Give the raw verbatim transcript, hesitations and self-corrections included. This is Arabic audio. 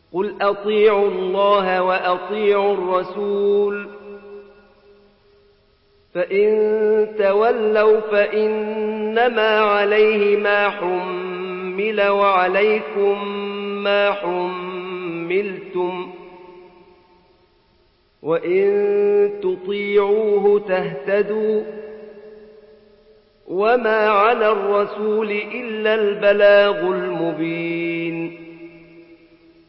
قل أطيعوا الله وأطيعوا الرسول فإن تولوا فإنما عليه ما حمل وعليكم ما حملتم وإن تطيعوه تهتدوا وما على الرسول إلا البلاغ المبين